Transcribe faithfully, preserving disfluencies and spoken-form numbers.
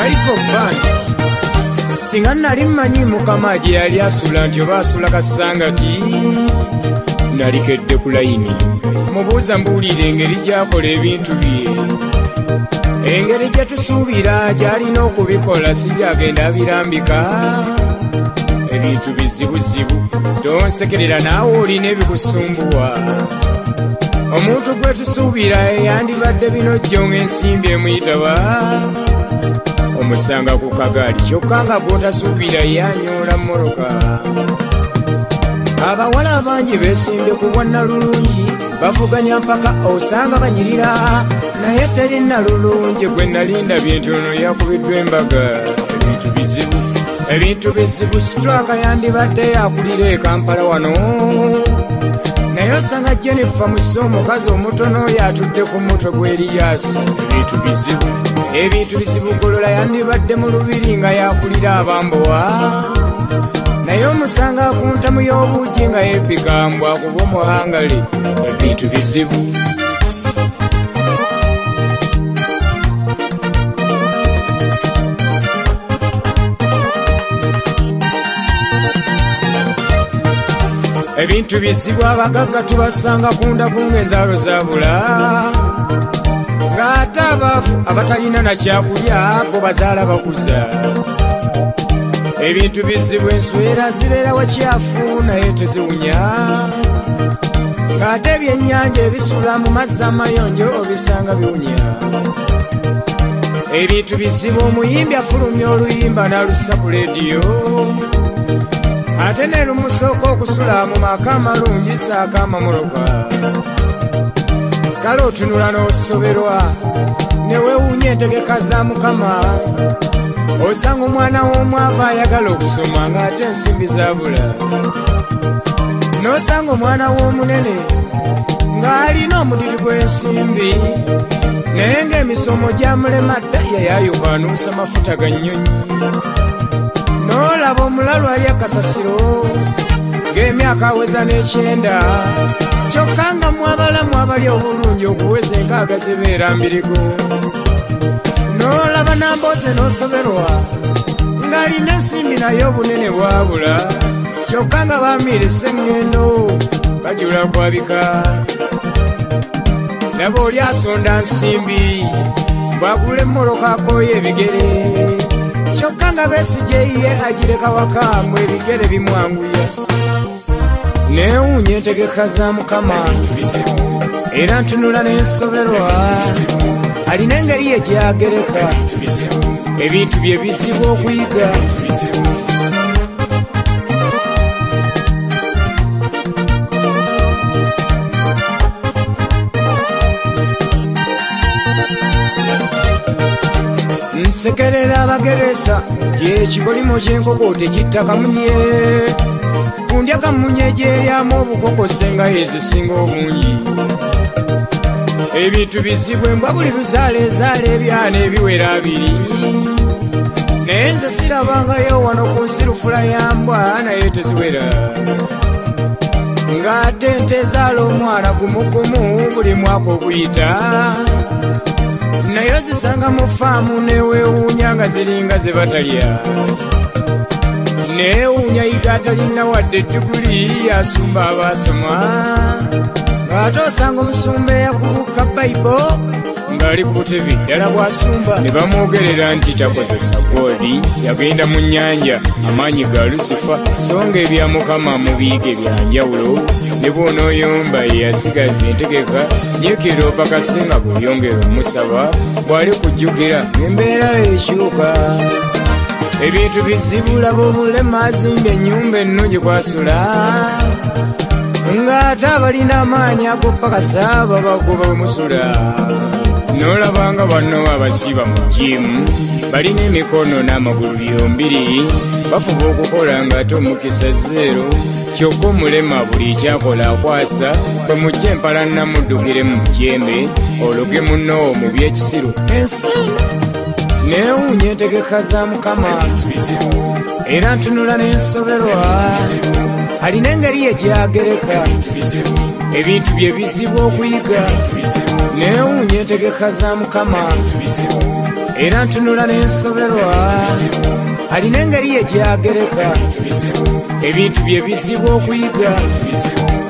Kaliko bandi singa nali mmanyi Mukama gye yali asula nti oba asula kasangati nalikedde ku layini mubuuza mbuulire engeri gy'akola ebintu bye engeri gye tusuubira gy'alina okubikola si gy'agenda abirambika ebintu bizibuzibu tonsekerera naawe olina ebikusumbuwa omuntu gwe tusuubira yandibadde binojjo ng'ensimbi emuyitaba omusanga ku kagaali kyokka nga gw'otasuubira yanyoola mmoroka abawala bangi beesimbye ku bwa Nalulungi bavuganya mpaka osanga banyirira naye teri Nalulungi gwe nalinda bintono yakubiddwa embaga ebintu bizibu ebintu bizibu Straka yandibadde yakulira e Kampala wano naye osanga Jennifer Musa omukazi omutono oyo atudde ku mutwe gw'Eriyasi ebintu bizibu ebintu bizibu Golola yandibadde mu lubiri nga yakulira abambowa naye omusanga ku ntamu y'obuugi nga yebbikambwa kuba omuhangale ebintu bizibu ebintu bizibu abagagga tubasanga ku ndaku ng'enzaalo zaabula ng'ate abaavu abatalina na kyakulya bo bazaala bakuza ebintu bizibu enswera zibeera wakyafu naye teziwunya ng'ate ebyennyanja ebisula mu mazzi amayonjo obisanga biwunya ebintu bizibu omuyimbi afulumya oluyimba n'alussa ku leediyo ate ne lumusooka okusula mu maka amalungi saaka amamuloka kale otunula n'osoberwa ne weewuunya entegeka za Mukama osanga omwana w'omwavu ayagala okusoma ng'ate ensimbi zaabula n'osanga omwana w'omunene ng'alina omudiri gw'ensimbi naye ng'emisomo gyamulemadde yayayuka anuusa mafuta ga nnyonyi n'olaba omulalu ali akasasiro ng'emyaka aweza n'ekyenda kyokka nga mwabalamu abali obulungi okuweza enkaaga zibeera mbirigo n'olaba Nambooze n'osoberwa ng'alina ensimbi naye obunene bwabula kyokka nga baamiirisa eŋŋendo bajula kwabika laba oli asonda nsimbi bwagula emmoloka akooye ebigere kyokka nga Besigye ye agireka waka mbu ebigere bimwanguya neewuunya entegeka za Mukama era ntunula n'ensoberwa alina engeri ye gyagereka ebintu bye bizibu okuyiga nsekerera abageresa gyekikolimo ky'enkoko tekitta kamunye kundya kamunye gyeryamu obukokose nga yezisinga obungi ebintu bizibu embwa buli luzaala ezaala ebyana ebiwera abiri naye nze sirabangayo wano ku nsi lufula ya mbwa naye teziwera ng'ate ente ezaala omwana gumugumu buli mwaka oguyita naye ozisanga mu faamu neweewuunya nga ziringa ze batalya neewuunya yiga atalina wadde diguli yasumba abaasoma ng'ate osanga omusumba eyakubuka bayibo ng'ali ku butebe ddala bw'asumba ne bamwogerera nti takozesa goodi yagenda mu nnyanja amaanyi ga Lusifa so nga ebya Mukama mu biyiga ebyanjawulo ne bw'onooyomba ye yasigaza entegeka nyiikira opakase nga bw'oyongera omusaba bw'ali kujjukira ng'embeera ekyuka ebintu bizibulaba obulema azimbye ennyumba ennungi kwasula ng'ate abalina amaanyi ag'opakasa babagoba bwemusula n'olabanga banno abasiba mu jimu balina emikono n'amagulu byombiri bafuba okukola ng'ate omukisa zeero kyokka omulema buli kyakola akwasa bwe mujja empala namuddukire mu jembe ologe munnoowo mu byekisiru ensi neewuunya entegeka za Mukama era ntunula n'ensoberwa alina engeri ye gyagereka ebintu bye bizibu okuyiga neewuunya entegeka za Mukama era ntunula n'ensoberwa alina engeri ye gyagereka ebintu bye bizibu okuyiga